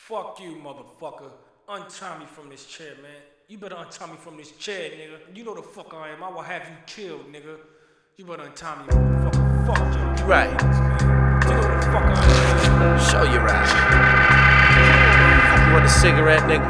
Fuck you, motherfucker. Untie me from this chair, man. You better untie me from this chair, nigga. You know the fuck I am. I will have you killed, nigga. You better untie me, motherfucker. Fuck you. You right. You know the fuck I am. Show you right. You want a cigarette, nigga?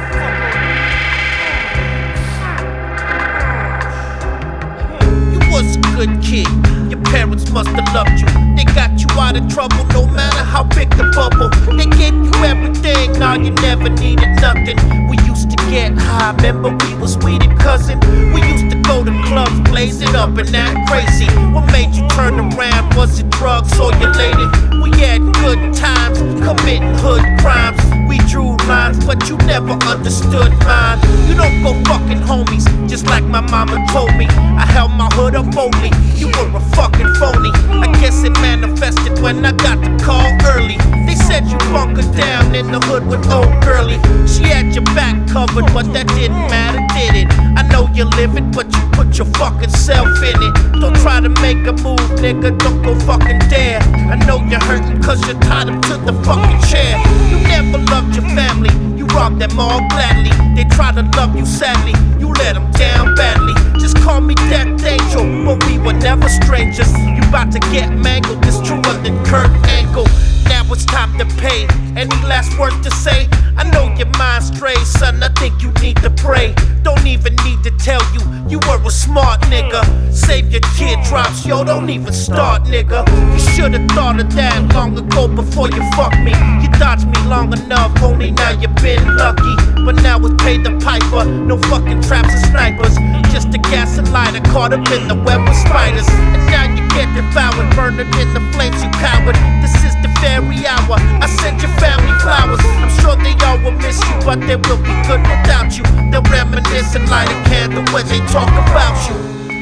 You was a good kid. Your parents must have loved you. They got you out of trouble, no matter how big the bubble. They gave you everything, now you never needed nothing. We used to get high, remember we was weeded cousin. We used to go to clubs, blaze it up and act crazy. What made you turn around? Was it drugs or you lated? We had good times, committing hood crimes. We drew lines, but you never understood mine. You don't go fucking homies, just like my mama told me. I held my hood up boldly, you were a fucking phony. I guess it manifested when I got the call early. They said you bunkered down in the hood with old girlie. She had your back covered, but that didn't matter, did it? I know you're living, but you put your fucking self in it. Don't try to make a move, nigga, don't go fucking dare. I know you're hurting cause you're tied up to the fucking chair. You never loved your family, you robbed them all gladly. They try to love you sadly, you let them down badly. Just call me Death Angel, but we were never strangers. You about to get mangled, it's truer than Kurt Angle. Now it's time to pay. Any last word to say? I know your mind strays, son, I think you need to pray. Don't even need to tell you, you were a smart nigga. Save your teardrops, yo, don't even start, nigga. You should've thought of that long ago before you fucked me. You dodged me long enough, only now you been lucky. But now it's paid the piper, no fucking traps and snipers. Just a gas and lighter caught up in the web with spiders. And now you get devoured, burned in the flames, you coward. This is the very hour, I send your family flowers. I'm sure they all will miss you, but they will be good without you. They'll reminisce and light a candle when they talk about you.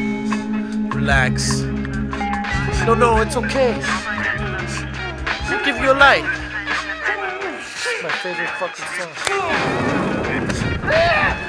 Relax. No, it's okay. I'll give you a light. It's my favorite fucking song.